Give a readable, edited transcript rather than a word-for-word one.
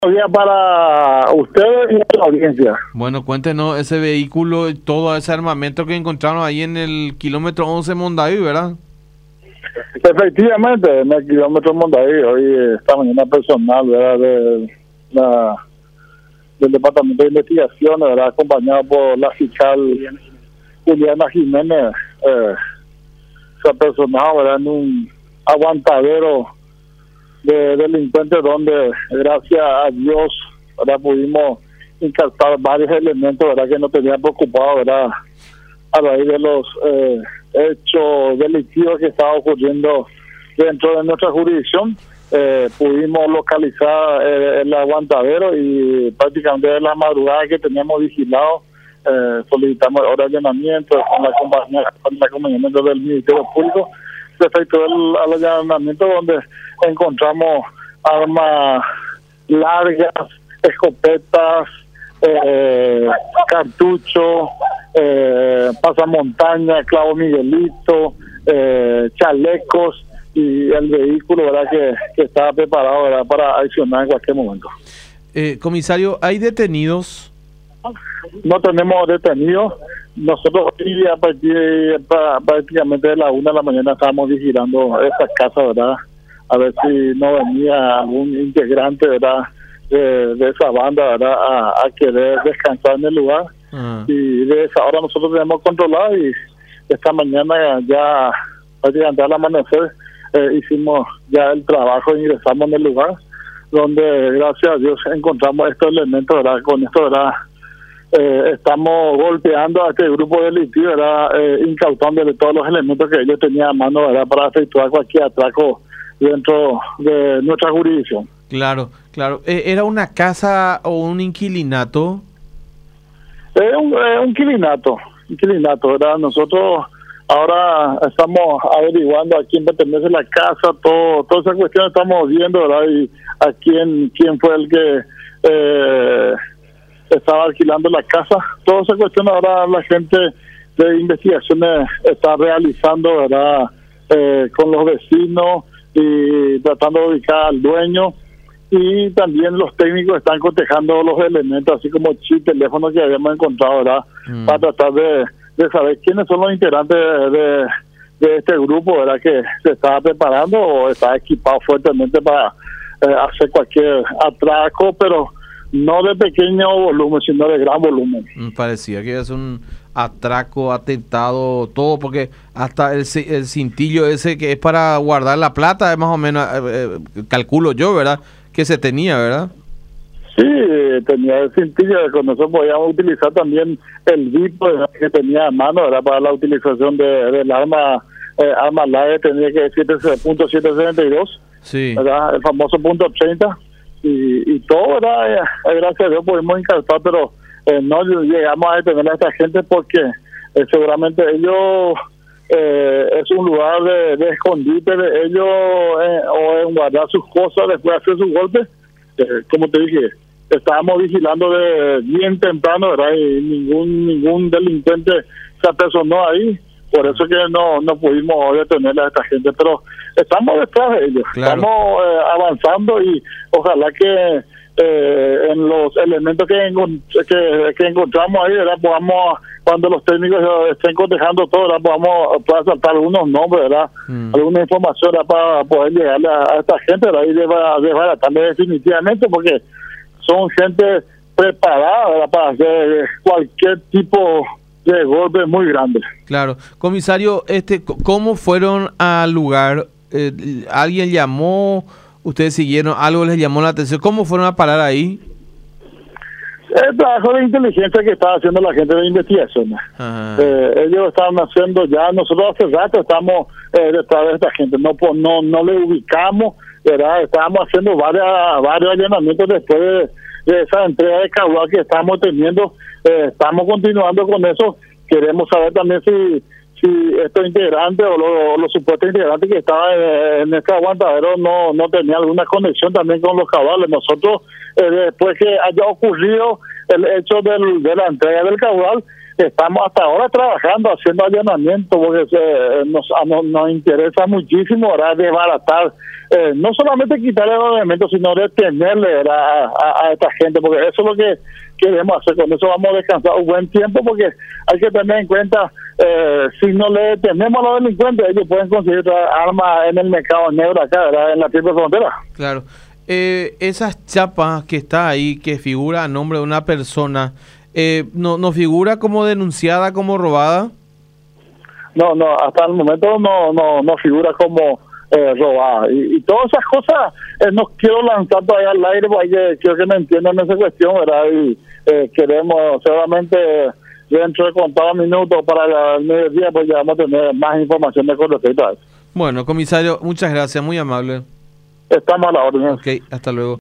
Día para ustedes y la audiencia. Bueno, cuéntenos ese vehículo y todo ese armamento que encontraron ahí en el kilómetro 11 Mondavi, ¿verdad? Efectivamente, en el kilómetro Mondavi, hoy esta mañana personal, ¿verdad? Del Departamento de Investigación, ¿verdad? Acompañado por la fiscal Juliana Jiménez, se ha personado, ¿verdad? En un aguantadero de delincuentes donde, gracias a Dios, ¿verdad? Pudimos incatar varios elementos, ¿verdad? Que nos tenían preocupados, ¿verdad? A raíz de los hechos delictivos que estaban ocurriendo dentro de nuestra jurisdicción. Pudimos localizar el aguantadero y prácticamente de la madrugada que teníamos vigilado, solicitamos hora de allanamiento con el acompañamiento del Ministerio Público. Se efectuó el allanamiento donde encontramos armas largas, escopetas, cartuchos, pasamontaña, clavo Miguelito, chalecos y el vehículo, ¿verdad? Que estaba preparado, ¿verdad? Para accionar en cualquier momento. Comisario, ¿hay detenidos? No tenemos detenidos. Nosotros hoy a partir prácticamente de la 1 de la mañana estábamos vigilando esta casa, ¿verdad? A ver si no venía algún integrante, ¿verdad? De esa banda, ¿verdad? A querer descansar en el lugar. Y de esa hora nosotros tenemos controlado y esta mañana ya prácticamente al amanecer hicimos ya el trabajo, ingresamos en el lugar donde gracias a Dios encontramos estos elementos, ¿verdad? Con esto, ¿verdad? Estamos golpeando a este grupo delictivo, ¿verdad? Incautándole todos los elementos que ellos tenían a mano, ¿verdad? Para efectuar cualquier atraco dentro de nuestra jurisdicción. Claro, claro. ¿Era una casa o un inquilinato? Es un inquilinato, ¿verdad? Nosotros ahora estamos averiguando a quién pertenece la casa, toda esa cuestión estamos viendo, ¿verdad? Y a quién fue el que estaba alquilando la casa. Toda esa cuestión ahora la gente de investigaciones está realizando, ¿verdad? Con los vecinos y tratando de ubicar al dueño. Y también los técnicos están cotejando los elementos, así como chip, teléfono que habíamos encontrado, ¿verdad? Para tratar de saber quiénes son los integrantes de este grupo, ¿verdad? Que se estaba preparando o está equipado fuertemente para hacer cualquier atraco, pero no de pequeño volumen, sino de gran volumen. Parecía que es un atraco, atentado, todo, porque hasta el cintillo ese que es para guardar la plata, es más o menos, calculo yo, ¿verdad? Que se tenía, ¿verdad? Sí, tenía el cintillo, con eso podíamos utilizar también el VIP que tenía a mano, ¿verdad? Para la utilización del arma larga, tenía que decir .772, sí, ¿verdad? El famoso .30 y todo, ¿verdad? Gracias a Dios pudimos incartar, pero no llegamos a detener a esta gente porque seguramente ellos es un lugar de escondite de ellos o en guardar sus cosas después de hacer sus golpes. Como te dije, estábamos vigilando de bien temprano, ¿verdad? Y ningún delincuente se apersonó ahí, por eso que no pudimos detener a esta gente, pero estamos detrás de ellos, claro. Estamos avanzando y ojalá que en los elementos que encontramos ahí, ¿verdad? Podamos, cuando los técnicos estén cotejando todo, ¿verdad? Podamos saltar algunos nombres, ¿verdad? Alguna información, ¿verdad? Para poder llegarle a esta gente, ¿verdad? Y desbaratarle definitivamente, porque son gente preparada, ¿verdad? Para hacer cualquier tipo de golpe muy grande. Claro. Comisario, ¿cómo fueron al lugar? ¿Alguien llamó? ¿Ustedes siguieron? ¿Algo les llamó la atención? ¿Cómo fueron a parar ahí? El trabajo de inteligencia que estaba haciendo la gente de investigación. Ellos estaban haciendo ya, nosotros hace rato estamos detrás de esta gente, no le ubicamos, ¿verdad? Estábamos haciendo varios allanamientos después de esa entrega de caudal que estamos teniendo. Estamos continuando con eso. Queremos saber también si estos integrantes o los supuestos integrantes que estaban en este aguantadero no tenían alguna conexión también con los caudales. Nosotros, después que haya ocurrido el hecho de la entrega del caudal, estamos hasta ahora trabajando, haciendo allanamiento, porque nos interesa muchísimo, ¿verdad?, desbaratar, no solamente quitarle los elementos, sino detenerle, ¿verdad?, a esta gente, porque eso es lo que queremos hacer. Con eso vamos a descansar un buen tiempo, porque hay que tener en cuenta, si no le detenemos a los delincuentes, ellos pueden conseguir armas en el mercado negro acá, ¿verdad?, en la triple frontera. Claro. Esas chapas que está ahí, que figura a nombre de una persona, ¿no figura como denunciada, como robada? No, hasta el momento no figura como robada. Y todas esas cosas no quiero lanzar todavía al aire, porque quiero que me entiendan esa cuestión, ¿verdad? Y queremos seguramente dentro de contados minutos para el mediodía, pues ya vamos a tener más información de con respecto a eso. Bueno, comisario, muchas gracias, muy amable. Estamos a la orden. Ok, hasta luego.